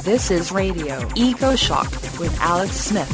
This is Radio Eco Shock with Alex Smith.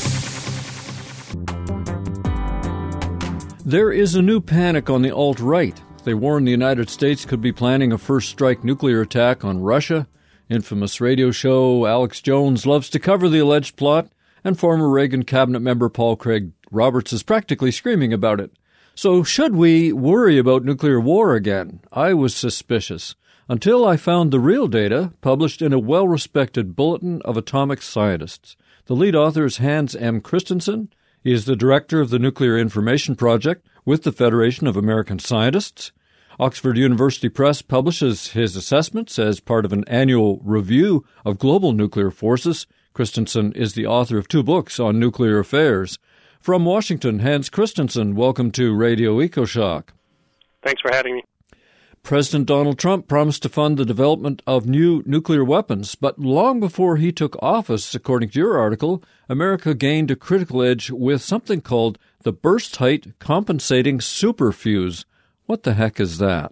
There is a new panic on the alt-right. They warn the United States could be planning a first-strike nuclear attack on Russia. Infamous radio show Alex Jones loves to cover the alleged plot, and former Reagan cabinet member Paul Craig Roberts is practically screaming about it. So should we worry about nuclear war again? I was suspicious, until I found the real data published in a well-respected Bulletin of Atomic Scientists. The lead author is Hans M. Christensen. He is the director of the Nuclear Information Project with the Federation of American Scientists. Oxford University Press publishes his assessments as part of an annual review of global nuclear forces. Christensen is the author of 2 books on nuclear affairs. From Washington, Hans Christensen, welcome to Radio EcoShock. Thanks for having me. President Donald Trump promised to fund the development of new nuclear weapons, but long before he took office, according to your article, America gained a critical edge with something called the burst height compensating superfuse. What the heck is that?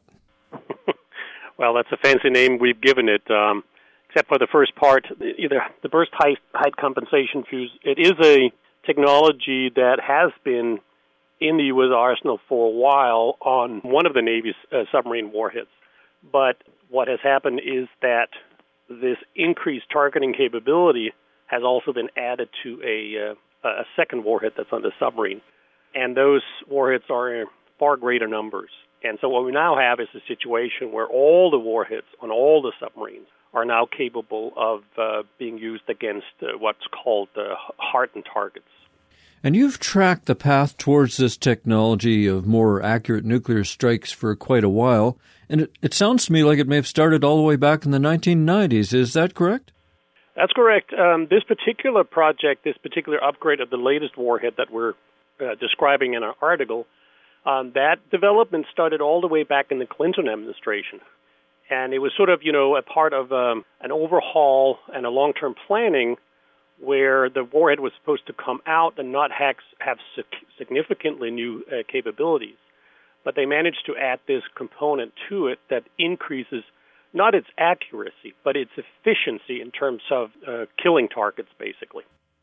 Well, that's a fancy name we've given it, except for the first part, either the burst height compensation fuse. It is a technology that has been in the U.S. arsenal for a while on one of the Navy's submarine warheads. But what has happened is that this increased targeting capability has also been added to a second warhead that's on the submarine. And those warheads are in far greater numbers. And so what we now have is a situation where all the warheads on all the submarines are now capable of being used against what's called hardened targets. And you've tracked the path towards this technology of more accurate nuclear strikes for quite a while, and it sounds to me like it may have started all the way back in the 1990s. Is that correct? That's correct. This particular project, this particular upgrade of the latest warhead that we're describing in our article, that development started all the way back in the Clinton administration. And it was sort of, a part of an overhaul and a long-term planning where the warhead was supposed to come out and not have significantly new capabilities. But they managed to add this component to it that increases not its accuracy, but its efficiency in terms of killing targets, basically.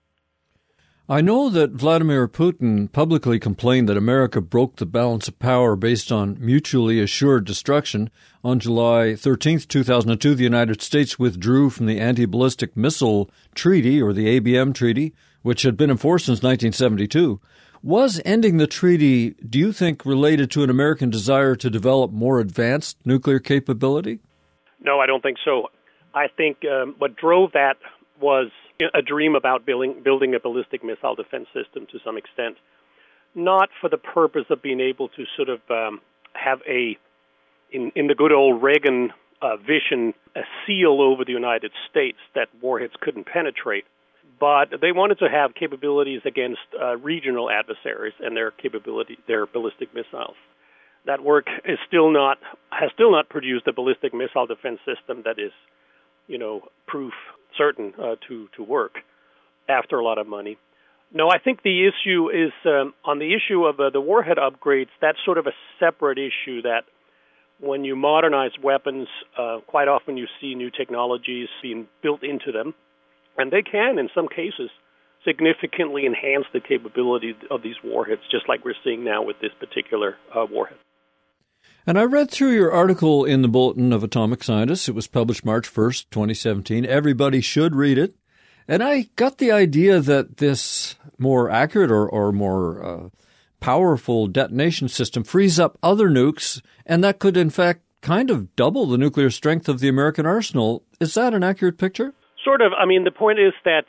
I know that Vladimir Putin publicly complained that America broke the balance of power based on mutually assured destruction. On July 13, 2002, the United States withdrew from the Anti-Ballistic Missile Treaty, or the ABM Treaty, which had been in force since 1972. Was ending the treaty, do you think, related to an American desire to develop more advanced nuclear capability? No, I don't think so. I think what drove that was a dream about building a ballistic missile defense system to some extent, not for the purpose of being able to sort of have in the good old Reagan vision, a seal over the United States that warheads couldn't penetrate, but they wanted to have capabilities against regional adversaries and their ballistic missiles. That work has still not produced a ballistic missile defense system that is, proof certain to work after a lot of money. No, I think the issue is on the issue of the warhead upgrades. That's sort of a separate issue that when you modernize weapons, quite often you see new technologies being built into them, and they can, in some cases, significantly enhance the capability of these warheads, just like we're seeing now with this particular warhead. And I read through your article in the Bulletin of Atomic Scientists. It was published March 1st, 2017. Everybody should read it. And I got the idea that this more accurate or more powerful detonation system frees up other nukes, and that could, in fact, kind of double the nuclear strength of the American arsenal. Is that an accurate picture? Sort of. I mean, the point is that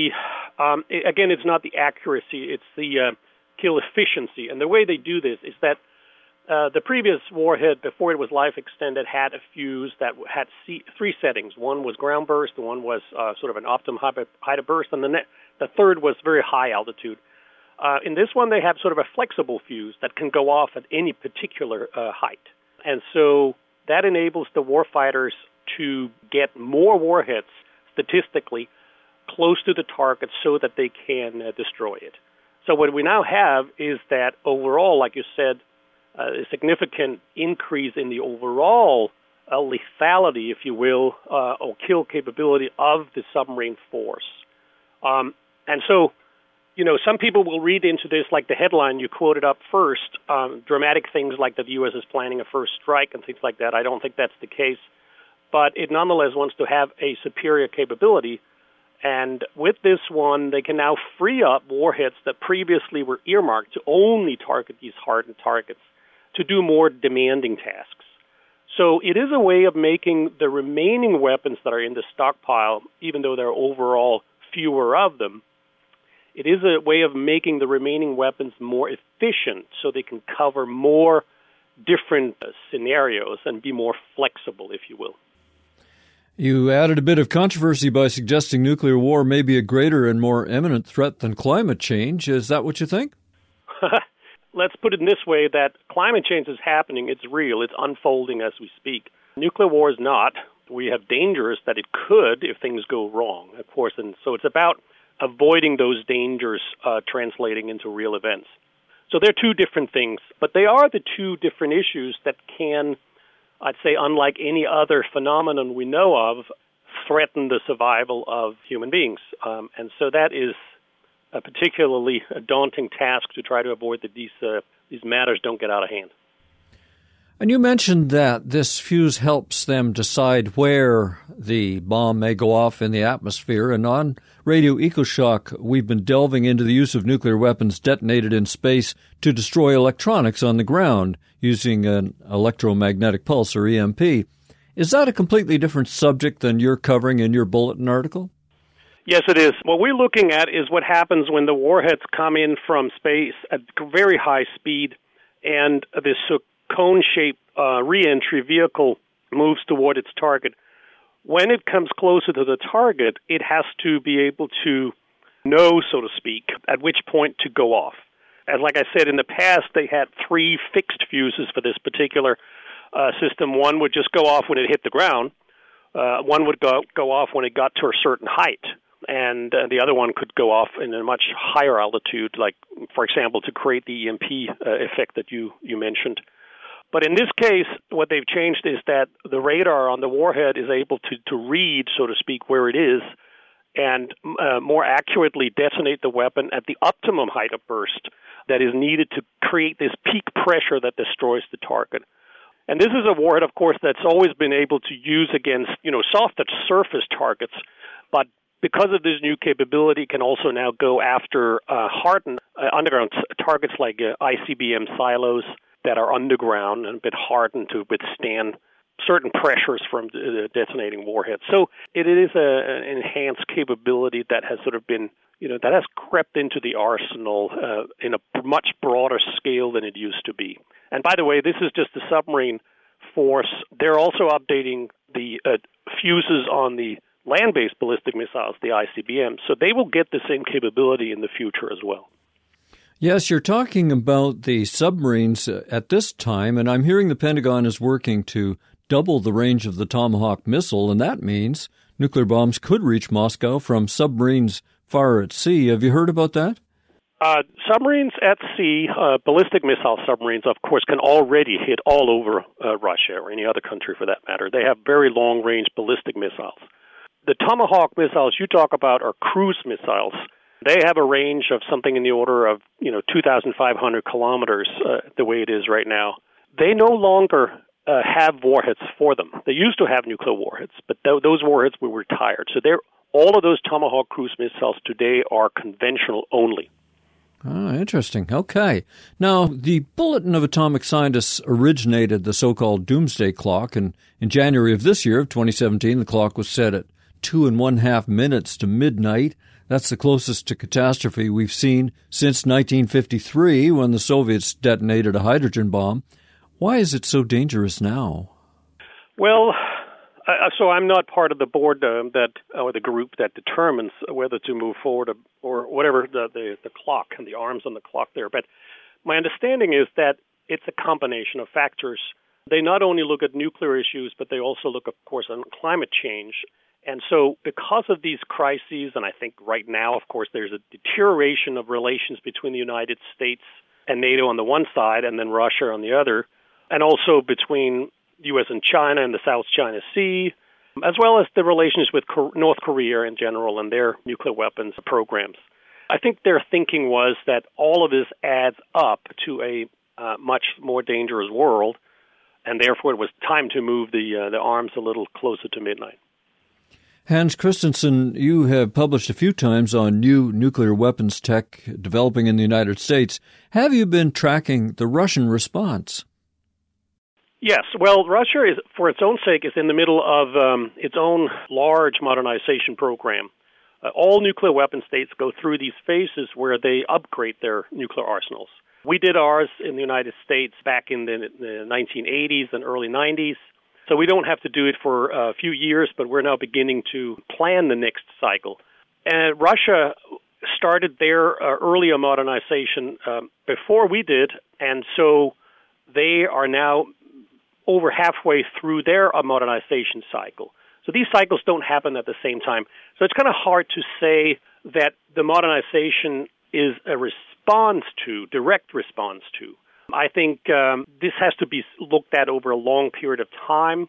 again, it's not the accuracy, it's the kill efficiency. And the way they do this is that the previous warhead, before it was life extended, had a fuse that had 3 settings. One was ground burst, the one was sort of an optimum height of burst, and the third was very high altitude. In this one, they have sort of a flexible fuse that can go off at any particular height. And so that enables the warfighters to get more warheads statistically close to the target so that they can destroy it. So what we now have is that overall, like you said, a significant increase in the overall lethality, if you will, or kill capability of the submarine force. And so, some people will read into this like the headline you quoted up first, dramatic things like that the U.S. is planning a first strike and things like that. I don't think that's the case. But it nonetheless wants to have a superior capability. And with this one, they can now free up warheads that previously were earmarked to only target these hardened targets to do more demanding tasks. So it is a way of making the remaining weapons that are in the stockpile, even though there are overall fewer of them, it is a way of making the remaining weapons more efficient so they can cover more different scenarios and be more flexible, if you will. You added a bit of controversy by suggesting nuclear war may be a greater and more imminent threat than climate change. Is that what you think? Let's put it in this way, that climate change is happening. It's real. It's unfolding as we speak. Nuclear war is not. We have dangers that it could if things go wrong, of course. And so it's about avoiding those dangers translating into real events. So they're two different things, but they are the two different issues that can, I'd say, unlike any other phenomenon we know of, threaten the survival of human beings. And so that is a particularly daunting task to try to avoid that these matters don't get out of hand. And you mentioned that this fuse helps them decide where the bomb may go off in the atmosphere. And on Radio EcoShock, we've been delving into the use of nuclear weapons detonated in space to destroy electronics on the ground using an electromagnetic pulse, or EMP. Is that a completely different subject than you're covering in your bulletin article? Yes, it is. What we're looking at is what happens when the warheads come in from space at very high speed and this cone-shaped re-entry vehicle moves toward its target. When it comes closer to the target, it has to be able to know, so to speak, at which point to go off. And like I said, in the past, they had 3 fixed fuses for this particular system. One would just go off when it hit the ground. One would go off when it got to a certain height. And the other one could go off in a much higher altitude, like, for example, to create the EMP effect that you mentioned. But in this case, what they've changed is that the radar on the warhead is able to read, so to speak, where it is and more accurately detonate the weapon at the optimum height of burst that is needed to create this peak pressure that destroys the target. And this is a warhead, of course, that's always been able to use against, soft surface targets, but because of this new capability, it can also now go after hardened underground targets like ICBM silos that are underground and a bit hardened to withstand certain pressures from detonating warheads. So it is an enhanced capability that has sort of been, that has crept into the arsenal in a much broader scale than it used to be. And by the way, this is just the submarine force. They're also updating the fuses on the land-based ballistic missiles, the ICBM, so they will get the same capability in the future as well. Yes, you're talking about the submarines at this time, and I'm hearing the Pentagon is working to double the range of the Tomahawk missile, and that means nuclear bombs could reach Moscow from submarines far at sea. Have you heard about that? Submarines at sea, ballistic missile submarines, of course, can already hit all over Russia or any other country for that matter. They have very long-range ballistic missiles. The Tomahawk missiles you talk about are cruise missiles. They have a range of something in the order of 2,500 kilometers, the way it is right now. They no longer have warheads for them. They used to have nuclear warheads, but those warheads were retired. So all of those Tomahawk cruise missiles today are conventional only. Ah, interesting. Okay. Now, the Bulletin of Atomic Scientists originated the so-called Doomsday Clock, and in January of this year, of 2017, the clock was set at 2.5 minutes to midnight. That's the closest to catastrophe we've seen since 1953, when the Soviets detonated a hydrogen bomb. Why is it so dangerous now? Well, so I'm not part of the board or the group that determines whether to move forward or whatever the clock and the arms on the clock there. But my understanding is that it's a combination of factors. They not only look at nuclear issues, but they also look, of course, on climate change. And so because of these crises, and I think right now, of course, there's a deterioration of relations between the United States and NATO on the one side and then Russia on the other, and also between U.S. and China and the South China Sea, as well as the relations with North Korea in general and their nuclear weapons programs. I think their thinking was that all of this adds up to a much more dangerous world, and therefore it was time to move the arms a little closer to midnight. Hans Christensen, you have published a few times on new nuclear weapons tech developing in the United States. Have you been tracking the Russian response? Yes. Well, Russia, is, for its own sake, is in the middle of its own large modernization program. All nuclear weapon states go through these phases where they upgrade their nuclear arsenals. We did ours in the United States back in the 1980s and early 90s. So we don't have to do it for a few years, but we're now beginning to plan the next cycle. And Russia started their earlier modernization before we did, and so they are now over halfway through their modernization cycle. So these cycles don't happen at the same time. So it's kind of hard to say that the modernization is a direct response to. I think this has to be looked at over a long period of time.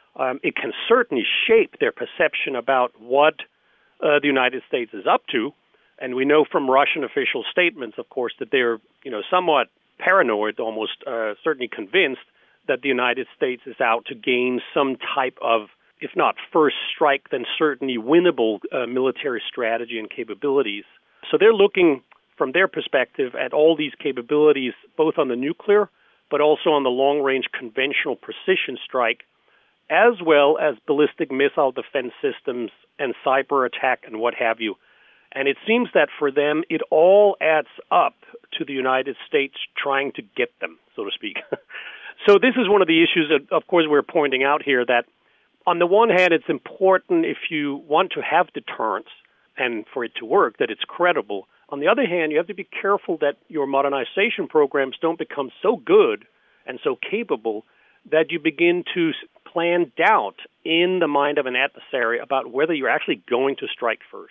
It can certainly shape their perception about what the United States is up to. And we know from Russian official statements, of course, that they're somewhat paranoid, almost certainly convinced that the United States is out to gain some type of, if not first strike, then certainly winnable military strategy and capabilities. So they're looking, from their perspective, at all these capabilities, both on the nuclear, but also on the long-range conventional precision strike, as well as ballistic missile defense systems and cyber attack and what have you. And it seems that for them, it all adds up to the United States trying to get them, so to speak. So this is one of the issues that, of course, we're pointing out here, that on the one hand, it's important if you want to have deterrence and for it to work, that it's credible. On the other hand, you have to be careful that your modernization programs don't become so good and so capable that you begin to plant doubt in the mind of an adversary about whether you're actually going to strike first.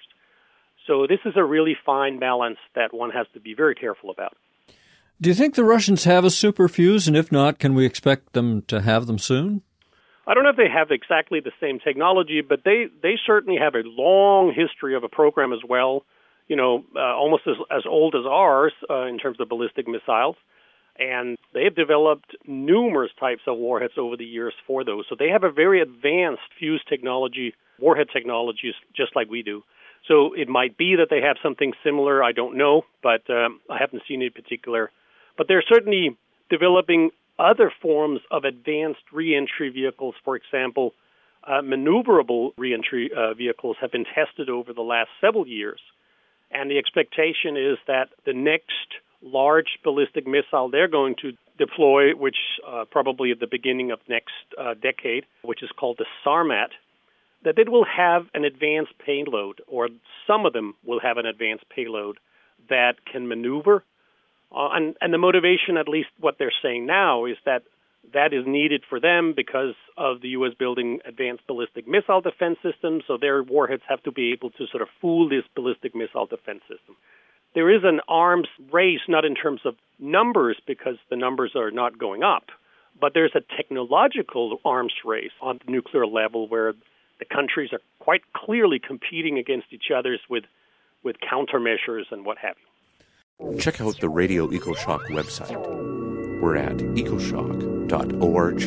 So this is a really fine balance that one has to be very careful about. Do you think the Russians have a superfuse, and if not, can we expect them to have them soon? I don't know if they have exactly the same technology, but they certainly have a long history of a program as well, almost as old as ours in terms of ballistic missiles. And they have developed numerous types of warheads over the years for those. So they have a very advanced fuse technology, warhead technologies, just like we do. So it might be that they have something similar. I don't know, but I haven't seen it in particular. But they're certainly developing other forms of advanced reentry vehicles. For example, maneuverable reentry vehicles have been tested over the last several years. And the expectation is that the next large ballistic missile they're going to deploy, which probably at the beginning of next decade, which is called the Sarmat, that it will have an advanced payload, or some of them will have an advanced payload that can maneuver. And the motivation, at least what they're saying now, is that that is needed for them because of the U.S. building advanced ballistic missile defense systems, so their warheads have to be able to sort of fool this ballistic missile defense system. There is an arms race, not in terms of numbers, because the numbers are not going up, but there's a technological arms race on the nuclear level where the countries are quite clearly competing against each other with countermeasures and what have you. Check out the Radio EcoShock website. We're at ecoshock.org.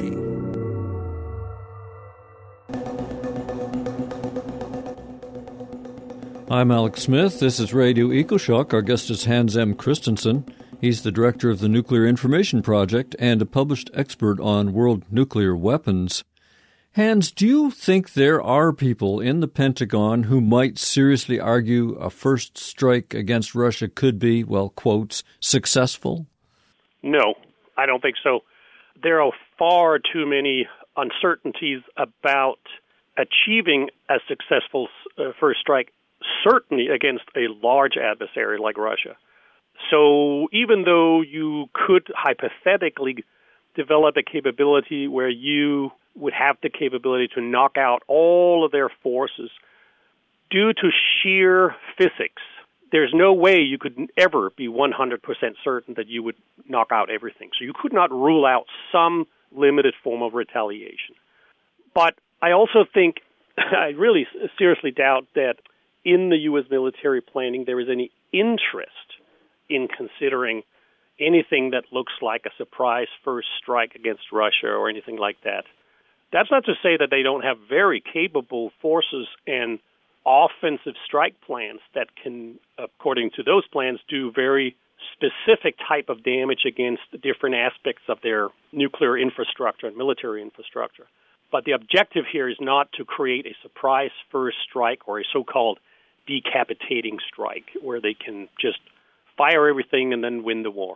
I'm Alex Smith. This is Radio EcoShock. Our guest is Hans M. Christensen. He's the director of the Nuclear Information Project and a published expert on world nuclear weapons. Hans, do you think there are people in the Pentagon who might seriously argue a first strike against Russia could be, well, quotes, successful? No, I don't think so. There are far too many uncertainties about achieving a successful first strike, certainly against a large adversary like Russia. So even though you could hypothetically develop a capability where you would have the capability to knock out all of their forces, due to sheer physics, there's no way you could ever be 100% certain that you would knock out everything. So you could not rule out some limited form of retaliation. But I also think, I really seriously doubt that in the U.S. military planning there is any interest in considering anything that looks like a surprise first strike against Russia or anything like that. That's not to say that they don't have very capable forces and offensive strike plans that can, according to those plans, do very specific type of damage against different aspects of their nuclear infrastructure and military infrastructure. But the objective here is not to create a surprise first strike or a so-called decapitating strike where they can just fire everything and then win the war.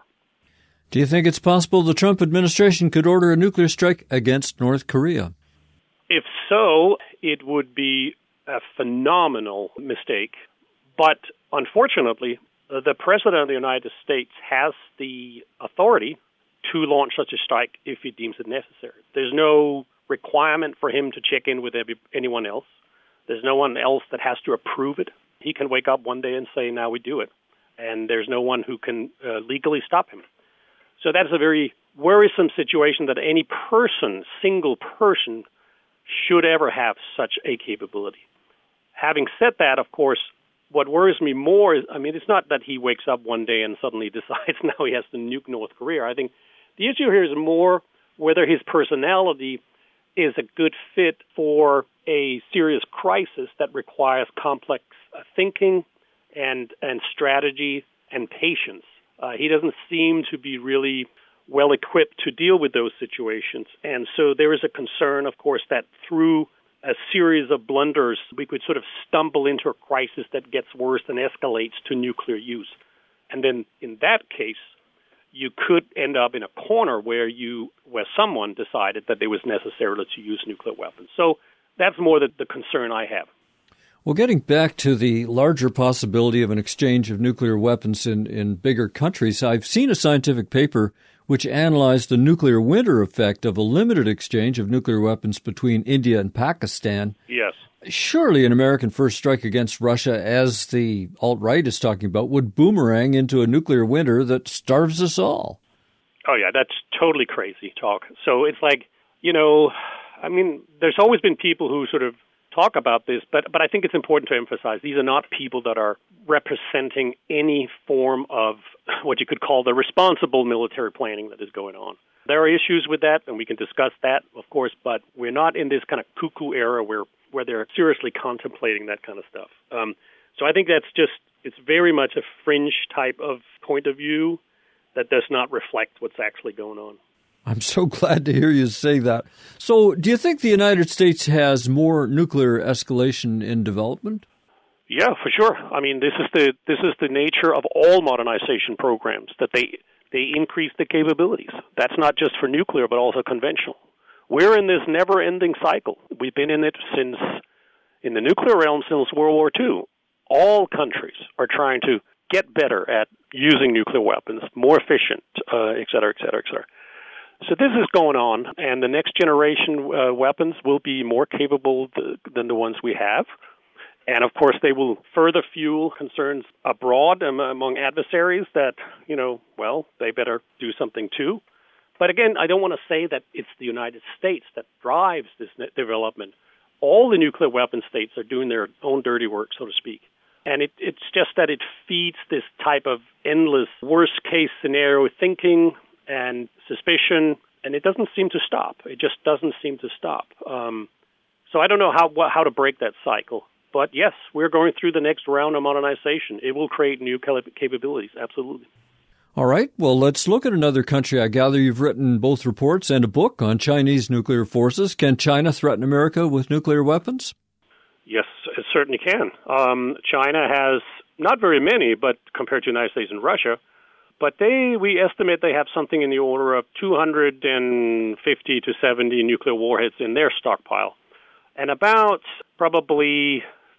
Do you think it's possible the Trump administration could order a nuclear strike against North Korea? If so, it would be a phenomenal mistake. But unfortunately, the President of the United States has the authority to launch such a strike if he deems it necessary. There's no requirement for him to check in with anyone else. There's no one else that has to approve it. He can wake up one day and say, now we do it. And there's no one who can legally stop him. So that's a very worrisome situation that any person, single person, should ever have such a capability. Having said that, of course, what worries me more is, it's not that he wakes up one day and suddenly decides now he has to nuke North Korea. I think the issue here is more whether his personality is a good fit for a serious crisis that requires complex thinking and strategy and patience. He doesn't seem to be really well equipped to deal with those situations. And so there is a concern, of course, that through a series of blunders, we could sort of stumble into a crisis that gets worse and escalates to nuclear use. And then in that case, you could end up in a corner where someone decided that it was necessary to use nuclear weapons. So that's more the concern I have. Well, getting back to the larger possibility of an exchange of nuclear weapons in bigger countries, I've seen a scientific paper which analyzed the nuclear winter effect of a limited exchange of nuclear weapons between India and Pakistan. Yes. Surely an American first strike against Russia, as the alt-right is talking about, would boomerang into a nuclear winter that starves us all. Oh, yeah, that's totally crazy talk. So it's like, there's always been people who sort of talk about this, but I think it's important to emphasize these are not people that are representing any form of what you could call the responsible military planning that is going on. There are issues with that, and we can discuss that, of course, but we're not in this kind of cuckoo era where they're seriously contemplating that kind of stuff. So I think it's very much a fringe type of point of view that does not reflect what's actually going on. I'm so glad to hear you say that. So do you think the United States has more nuclear escalation in development? Yeah, for sure. This is the nature of all modernization programs, that they increase the capabilities. That's not just for nuclear, but also conventional. We're in this never-ending cycle. We've been in it in the nuclear realm since World War II. All countries are trying to get better at using nuclear weapons, more efficient, et cetera, et cetera, et cetera. So this is going on, and the next generation weapons will be more capable than the ones we have. And, of course, they will further fuel concerns abroad among adversaries that, they better do something too. But, again, I don't want to say that it's the United States that drives this development. All the nuclear weapon states are doing their own dirty work, so to speak. And it's just that it feeds this type of endless worst-case scenario thinking and suspicion, and it doesn't seem to stop. It just doesn't seem to stop. So I don't know how to break that cycle. But yes, we're going through the next round of modernization. It will create new capabilities, absolutely. All right, well, let's look at another country. I gather you've written both reports and a book on Chinese nuclear forces. Can China threaten America with nuclear weapons? Yes, it certainly can. China has not very many, but compared to the United States and Russia, but we estimate they have something in the order of 250 to 70 nuclear warheads in their stockpile. And about probably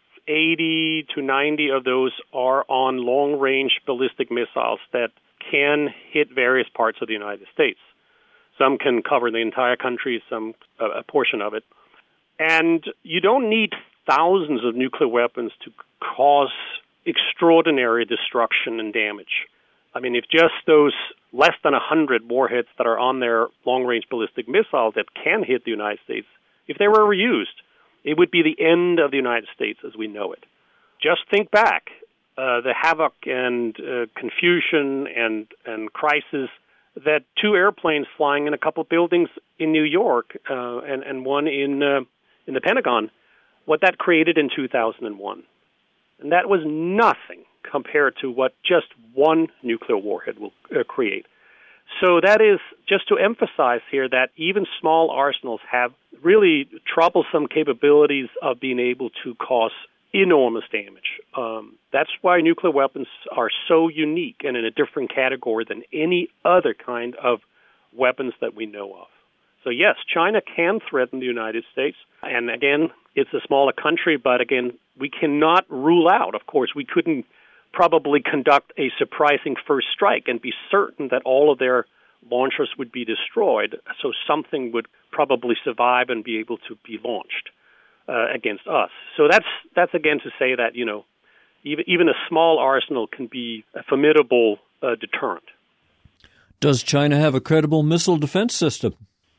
80 to 90 of those are on long-range ballistic missiles that can hit various parts of the United States. Some can cover the entire country, some a portion of it. And you don't need thousands of nuclear weapons to cause extraordinary destruction and damage. I mean, if just those less than 100 warheads that are on their long-range ballistic missile that can hit the United States, if they were ever used, it would be the end of the United States as we know it. Just think back, the havoc and confusion and crisis that two airplanes flying in a couple buildings in New York and one in the Pentagon, what that created in 2001. And that was nothing compared to what just one nuclear warhead will create. So that is just to emphasize here that even small arsenals have really troublesome capabilities of being able to cause enormous damage. That's why nuclear weapons are so unique and in a different category than any other kind of weapons that we know of. So yes, China can threaten the United States. And again, it's a smaller country, but again, we cannot rule out, of course, we couldn't probably conduct a surprising first strike and be certain that all of their launchers would be destroyed. So something would probably survive and be able to be launched against us. So that's again to say that, you know, even a small arsenal can be a formidable deterrent. Does China have a credible missile defense system?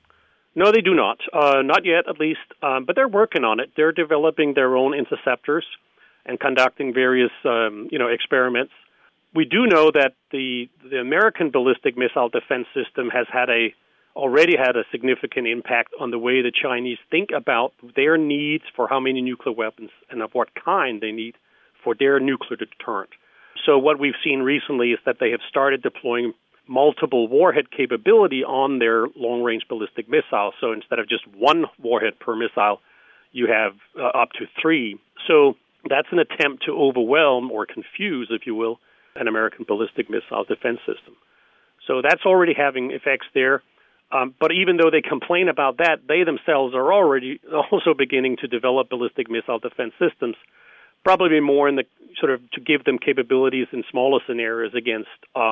No, they do not. Not yet, at least. But they're working on it. They're developing their own interceptors and conducting various, experiments. We do know that the American ballistic missile defense system has already had a significant impact on the way the Chinese think about their needs for how many nuclear weapons and of what kind they need for their nuclear deterrent. So what we've seen recently is that they have started deploying multiple warhead capability on their long-range ballistic missiles. So instead of just one warhead per missile, you have up to 3. So that's an attempt to overwhelm or confuse, if you will, an American ballistic missile defense system. So that's already having effects there. But even though they complain about that, they themselves are already also beginning to develop ballistic missile defense systems, probably more in the sort of to give them capabilities in smaller scenarios against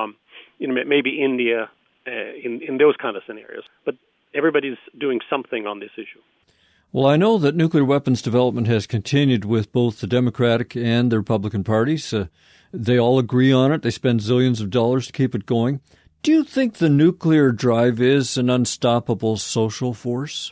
maybe India in those kind of scenarios. But everybody's doing something on this issue. Well, I know that nuclear weapons development has continued with both the Democratic and the Republican parties. They all agree on it. They spend zillions of dollars to keep it going. Do you think the nuclear drive is an unstoppable social force?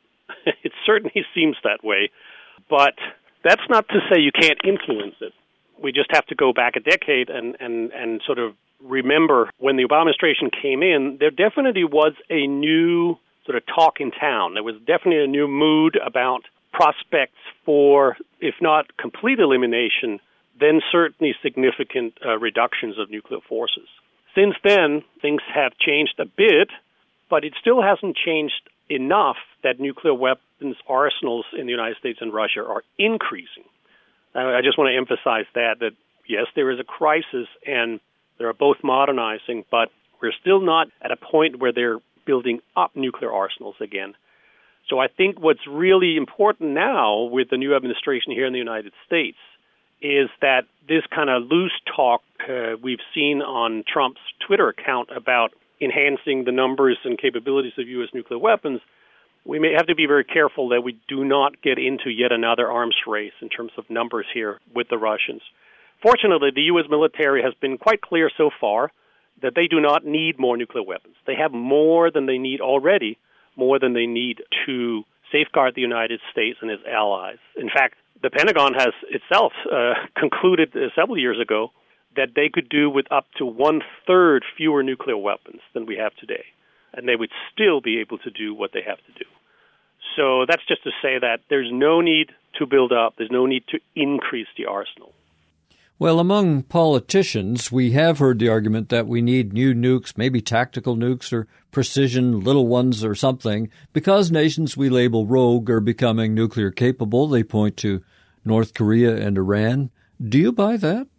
It certainly seems that way. But that's not to say you can't influence it. We just have to go back a decade and sort of remember when the Obama administration came in, there definitely was a new sort of talk in town. There was definitely a new mood about prospects for, if not complete elimination, then certainly significant reductions of nuclear forces. Since then, things have changed a bit, but it still hasn't changed enough that nuclear weapons arsenals in the United States and Russia are increasing. I just want to emphasize that yes, there is a crisis and they're both modernizing, but we're still not at a point where they're building up nuclear arsenals again. So I think what's really important now with the new administration here in the United States is that this kind of loose talk we've seen on Trump's Twitter account about enhancing the numbers and capabilities of U.S. nuclear weapons, we may have to be very careful that we do not get into yet another arms race in terms of numbers here with the Russians. Fortunately, the U.S. military has been quite clear so far that they do not need more nuclear weapons. They have more than they need already, more than they need to safeguard the United States and its allies. In fact, the Pentagon has itself concluded several years ago that they could do with up to 1/3 fewer nuclear weapons than we have today, and they would still be able to do what they have to do. So that's just to say that there's no need to build up, there's no need to increase the arsenal. Well, among politicians, we have heard the argument that we need new nukes, maybe tactical nukes or precision little ones or something, because nations we label rogue are becoming nuclear capable. They point to North Korea and Iran. Do you buy that?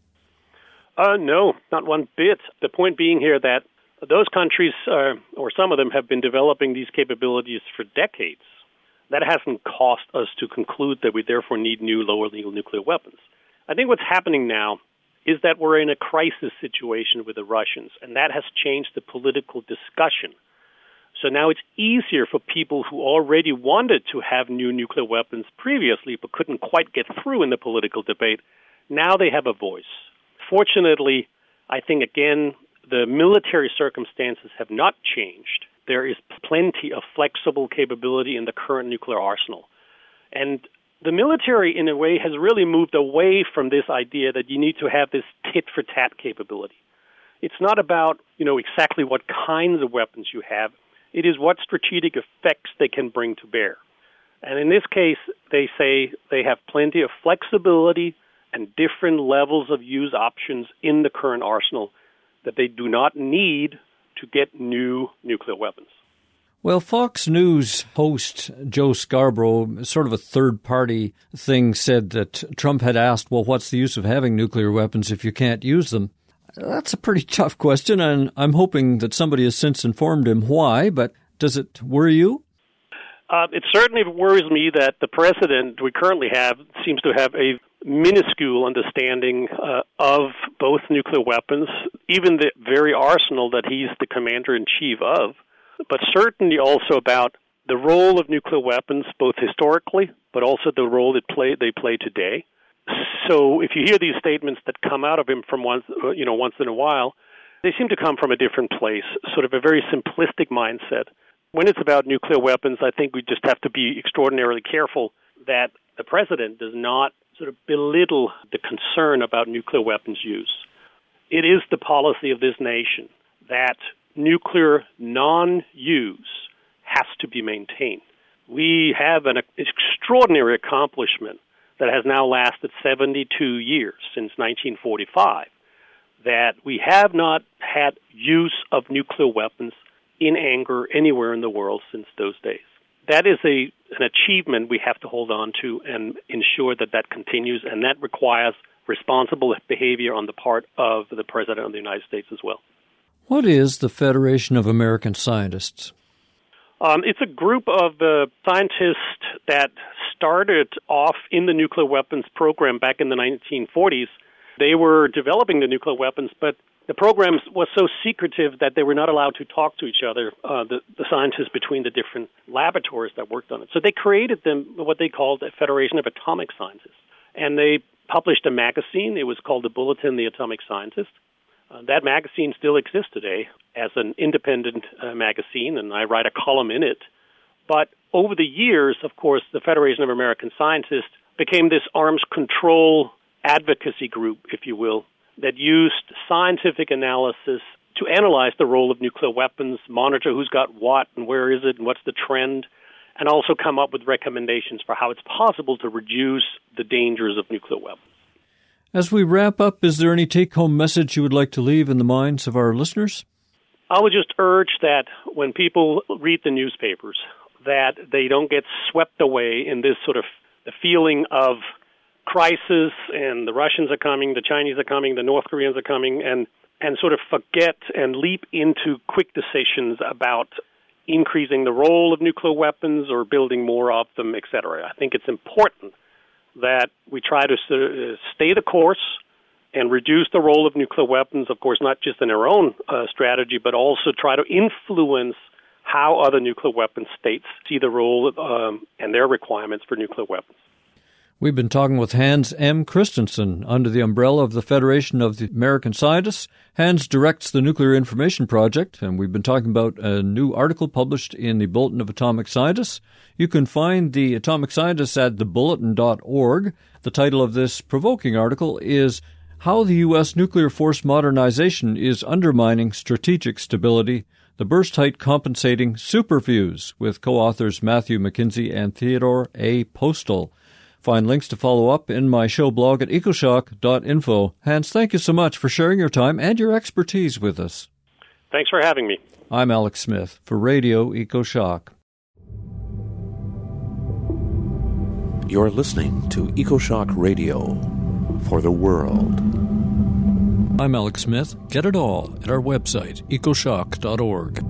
No, not one bit. The point being here that those countries, or some of them, have been developing these capabilities for decades. That hasn't caused us to conclude that we therefore need new lower legal nuclear weapons. I think what's happening now is that we're in a crisis situation with the Russians, and that has changed the political discussion. So now it's easier for people who already wanted to have new nuclear weapons previously but couldn't quite get through in the political debate. Now they have a voice. Fortunately, I think, again, the military circumstances have not changed. There is plenty of flexible capability in the current nuclear arsenal. And the military, in a way, has really moved away from this idea that you need to have this tit-for-tat capability. It's not about, exactly what kinds of weapons you have. It is what strategic effects they can bring to bear. And in this case, they say they have plenty of flexibility and different levels of use options in the current arsenal that they do not need to get new nuclear weapons. Well, Fox News host Joe Scarborough, sort of a third-party thing, said that Trump had asked, well, what's the use of having nuclear weapons if you can't use them? That's a pretty tough question, and I'm hoping that somebody has since informed him why, but does it worry you? It certainly worries me that the president we currently have seems to have a minuscule understanding of both nuclear weapons, even the very arsenal that he's the commander-in-chief of, but certainly also about the role of nuclear weapons, both historically, but also the role they play today. So if you hear these statements that come out of him from once in a while, they seem to come from a different place, sort of a very simplistic mindset. When it's about nuclear weapons, I think we just have to be extraordinarily careful that the president does not sort of belittle the concern about nuclear weapons use. It is the policy of this nation that nuclear non-use has to be maintained. We have an extraordinary accomplishment that has now lasted 72 years, since 1945, that we have not had use of nuclear weapons in anger anywhere in the world since those days. That is an achievement we have to hold on to and ensure that continues, and that requires responsible behavior on the part of the President of the United States as well. What is the Federation of American Scientists? It's a group of scientists that started off in the nuclear weapons program back in the 1940s. They were developing the nuclear weapons, but the program was so secretive that they were not allowed to talk to each other, the scientists between the different laboratories that worked on it. So they created what they called a Federation of Atomic Scientists. And they published a magazine. It was called the Bulletin of the Atomic Scientist. That magazine still exists today as an independent magazine, and I write a column in it. But over the years, of course, the Federation of American Scientists became this arms control advocacy group, if you will, that used scientific analysis to analyze the role of nuclear weapons, monitor who's got what and where is it and what's the trend, and also come up with recommendations for how it's possible to reduce the dangers of nuclear weapons. As we wrap up, is there any take-home message you would like to leave in the minds of our listeners? I would just urge that when people read the newspapers, that they don't get swept away in this sort of the feeling of crisis and the Russians are coming, the Chinese are coming, the North Koreans are coming, and sort of forget and leap into quick decisions about increasing the role of nuclear weapons or building more of them, etc. I think it's important that we try to stay the course and reduce the role of nuclear weapons, of course, not just in our own strategy, but also try to influence how other nuclear weapon states see the role and their requirements for nuclear weapons. We've been talking with Hans M. Christensen under the umbrella of the Federation of the American Scientists. Hans directs the Nuclear Information Project, and we've been talking about a new article published in the Bulletin of Atomic Scientists. You can find the Atomic Scientists at thebulletin.org. The title of this provoking article is How the U.S. Nuclear Force Modernization is Undermining Strategic Stability, the Burst Height Compensating Superfuse, with co-authors Matthew McKinsey and Theodore A. Postal. Find links to follow up in my show blog at ecoshock.info. Hans, thank you so much for sharing your time and your expertise with us. Thanks for having me. I'm Alex Smith for Radio EcoShock. You're listening to EcoShock Radio for the world. I'm Alex Smith. Get it all at our website, ecoshock.org.